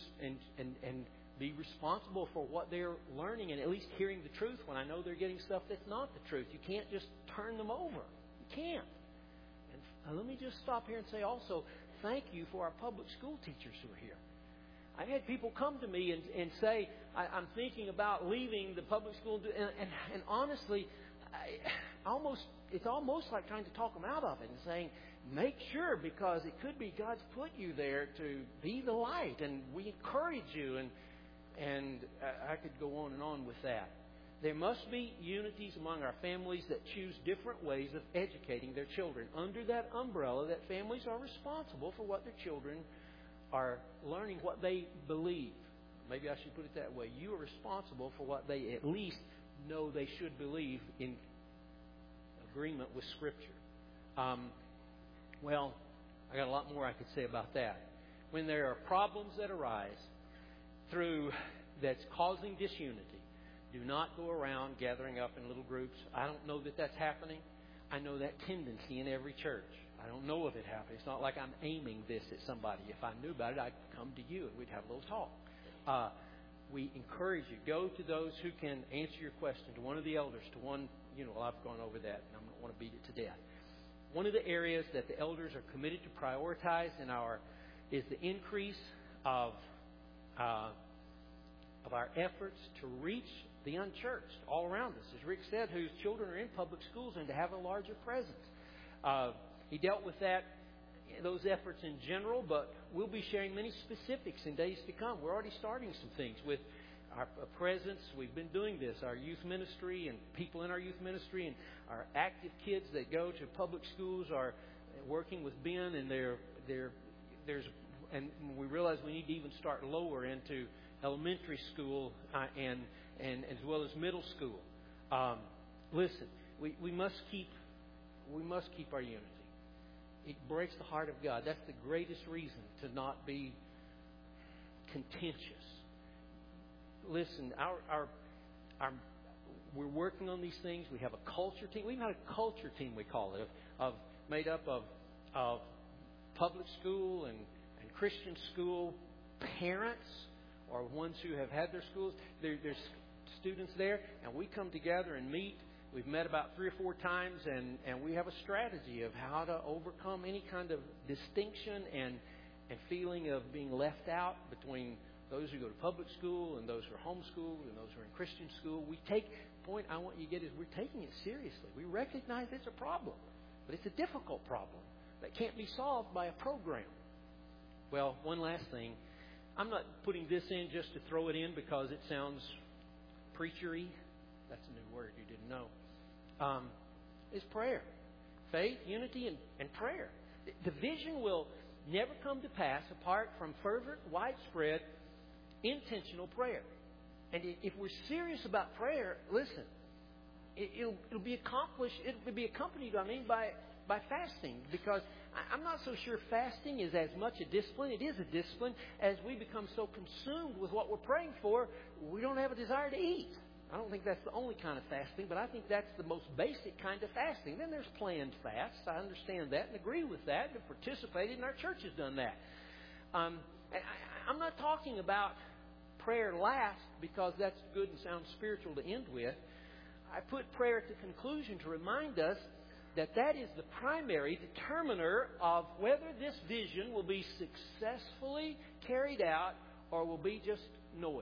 be responsible for what they're learning and at least hearing the truth when I know they're getting stuff that's not the truth. You can't just turn them over. You can't. And let me just stop here and say also, thank you for our public school teachers who are here. I've had people come to me and say, I'm thinking about leaving the public school. And honestly, it's almost like trying to talk them out of it and saying, make sure, because it could be God's put you there to be the light. And we encourage you. And I could go on and on with that. There must be unities among our families that choose different ways of educating their children. Under that umbrella, that families are responsible for what their children are learning, what they believe. Maybe I should put it that way. You are responsible for what they at least know they should believe in agreement with Scripture. Well, I got a lot more I could say about that. When there are problems that arise that's causing disunity, do not go around gathering up in little groups. I don't know that that's happening. I know that tendency in every church. I don't know if it happens. It's not like I'm aiming this at somebody. If I knew about it, I'd come to you and we'd have a little talk. We encourage you. Go to those who can answer your question, to one of the elders, to one, I've gone over that and I don't want to beat it to death. One of the areas that the elders are committed to prioritize is the increase of of our efforts to reach the unchurched all around us, as Rick said, whose children are in public schools, and to have a larger presence. He dealt with those efforts in general, but we'll be sharing many specifics in days to come. We're already starting some things with our presence. We've been doing this, our youth ministry and people in our youth ministry, and our active kids that go to public schools are working with Ben, and and we realize we need to even start lower into elementary school and as well as middle school. Listen, we must keep our unity. It breaks the heart of God. That's the greatest reason to not be contentious. Listen, we're working on these things. We have a culture team. We've had a culture team, we call it, made up of public school and Christian school parents, or ones who have had their schools. There's students there, and we come together and meet. We've met about 3 or 4 times, and we have a strategy of how to overcome any kind of distinction and feeling of being left out between those who go to public school and those who are homeschooled and those who are in Christian school. The point I want you to get is we're taking it seriously. We recognize it's a problem, but it's a difficult problem that can't be solved by a program. Well, one last thing. I'm not putting this in just to throw it in because it sounds preachery. That's a new word you didn't know. Is prayer. Faith, unity, and prayer. The vision will never come to pass apart from fervent, widespread, intentional prayer. And if we're serious about prayer, listen, it'll be accomplished. It'll be accompanied, by fasting, because I'm not so sure fasting is as much a discipline. It is a discipline as we become so consumed with what we're praying for, we don't have a desire to eat. I don't think that's the only kind of fasting, but I think that's the most basic kind of fasting. Then there's planned fasts. I understand that and agree with that and participated, and our church has done that. I'm not talking about prayer last because that's good and sounds spiritual to end with. I put prayer at the conclusion to remind us that is the primary determiner of whether this vision will be successfully carried out or will be just noise.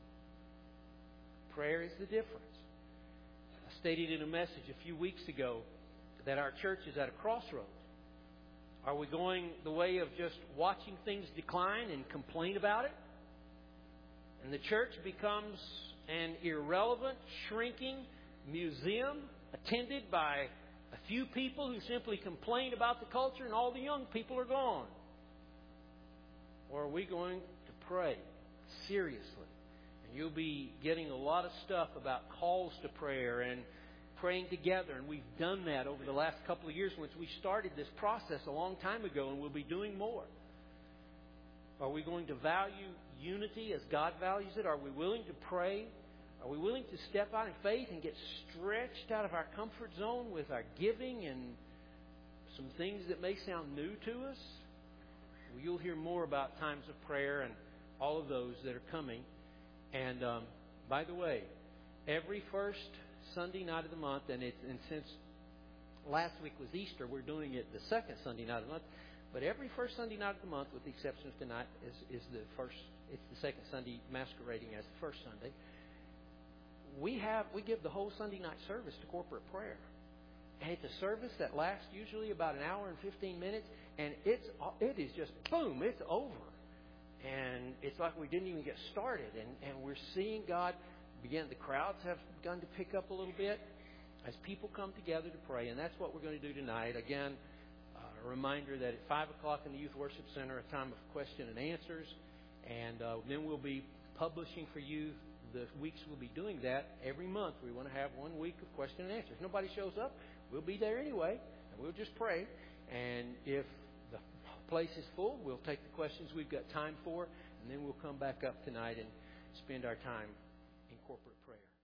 Prayer is the difference. I stated in a message a few weeks ago that our church is at a crossroads. Are we going the way of just watching things decline and complain about it? And the church becomes an irrelevant, shrinking museum attended by a few people who simply complain about the culture and all the young people are gone? Or are we going to pray seriously? And you'll be getting a lot of stuff about calls to prayer and praying together. And we've done that over the last couple of years since we started this process a long time ago, and we'll be doing more. Are we going to value unity as God values it? Are we willing to pray? Are we willing to step out in faith and get stretched out of our comfort zone with our giving and some things that may sound new to us? Well, you'll hear more about times of prayer and all of those that are coming. And by the way, every first Sunday night of the month, and since last week was Easter, we're doing it the second Sunday night of the month. But every first Sunday night of the month, with the exception of tonight, is the first. It's the second Sunday masquerading as the first Sunday. We give the whole Sunday night service to corporate prayer. And it's a service that lasts usually about an hour and 15 minutes. And it is just, boom, it's over. And it's like we didn't even get started. And we're seeing God begin. The crowds have begun to pick up a little bit as people come together to pray. And that's what we're going to do tonight. Again, a reminder that at 5 o'clock in the Youth Worship Center, a time of question and answers. And then we'll be publishing for you the weeks we'll be doing that. Every month we want to have 1 week of question and answers. If nobody shows up, we'll be there anyway, and we'll just pray. And if the place is full, we'll take the questions we've got time for, and then we'll come back up tonight and spend our time in corporate prayer.